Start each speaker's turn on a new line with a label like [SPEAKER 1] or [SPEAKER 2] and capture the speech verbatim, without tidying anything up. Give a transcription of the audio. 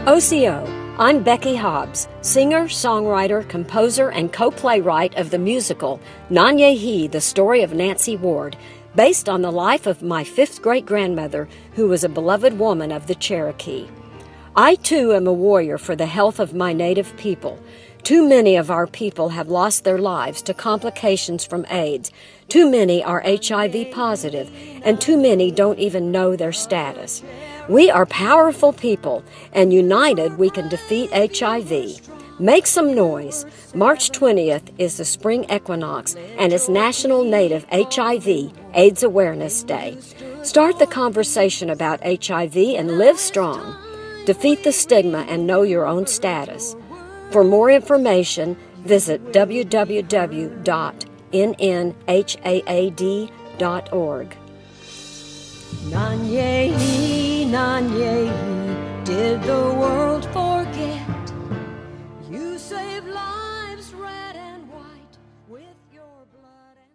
[SPEAKER 1] O C O. I'm Becky Hobbs, singer, songwriter, composer, and co-playwright of the musical Nanyehi, The Story of Nancy Ward, based on the life of my fifth great-grandmother, who was a beloved woman of the Cherokee. I, too, am a warrior for the health of my native people. Too many of our people have lost their lives to complications from AIDS. Too many are H I V positive, and too many don't even know their status. We are powerful people, and united we can defeat H I V. Make some noise. March twentieth is the spring equinox, and it's National Native H I V AIDS Awareness Day. Start the conversation about H I V and live strong. Defeat the stigma and know your own status. For more information, visit w w w dot n n h a a d dot org.
[SPEAKER 2] Nanyehi, Nanyehi, did the world forget? You saved lives red and white with your blood.